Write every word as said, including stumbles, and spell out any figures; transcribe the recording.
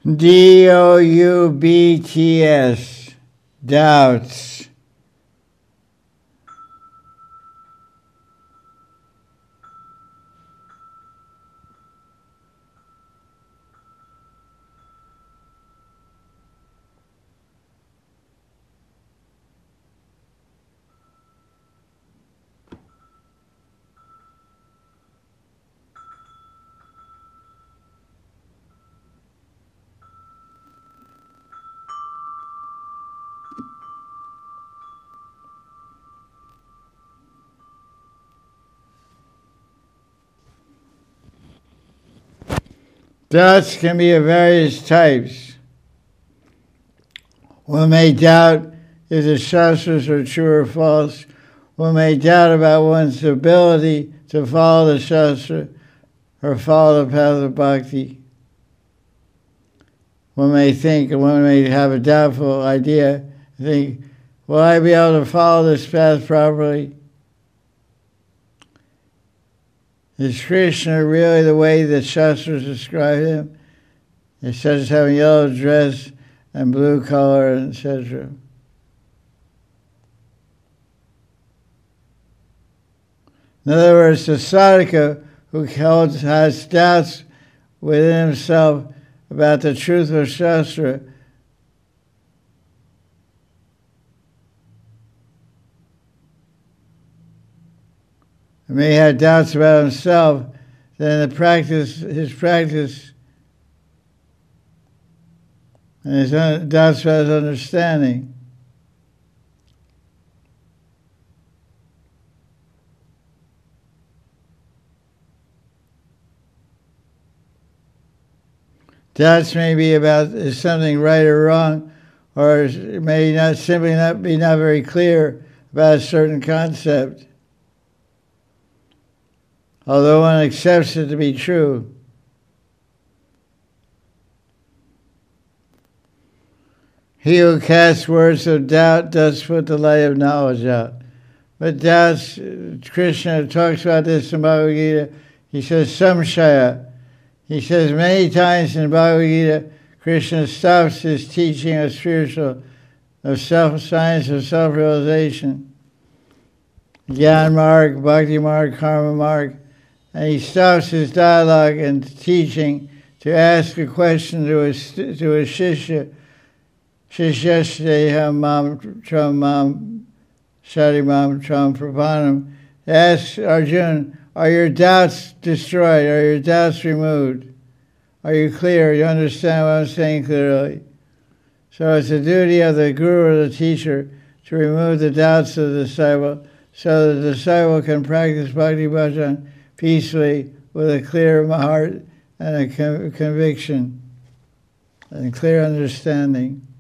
D O U B T S, doubts. Doubts can be of various types. One may doubt if the Shastras are true or false. One may doubt about one's ability to follow the Shastra or follow the path of bhakti. One may think, one may have a doubtful idea, think, will I be able to follow this path properly? Is Krishna really the way that Shastras describe him? It's such as having yellow dress and blue color, et cetera. In other words, the sadhaka who holds, has doubts within himself about the truth of Shastra may have doubts about himself, then the practice, his practice, and his doubts about his understanding. Doubts may be about is something right or wrong, or it may not simply not be not very clear about a certain concept, although one accepts it to be true. He who casts words of doubt does put the light of knowledge out. But doubts, Krishna talks about this in Bhagavad Gita. He says, samshaya. He says many times in Bhagavad Gita, Krishna stops his teaching of spiritual, of self-science, of self-realization, Gyan Marg, Bhakti Marg, Karma Marg, and he stops his dialogue and teaching to ask a question to his, to his shishya, Shishyasteham mam tram mam sharimam tram prapanam, to ask Arjuna, are your doubts destroyed? Are your doubts removed? Are you clear? You understand what I'm saying clearly? So it's the duty of the guru or the teacher to remove the doubts of the disciple so the disciple can practice bhakti bhajan peacefully with a clear heart and a conviction and clear understanding.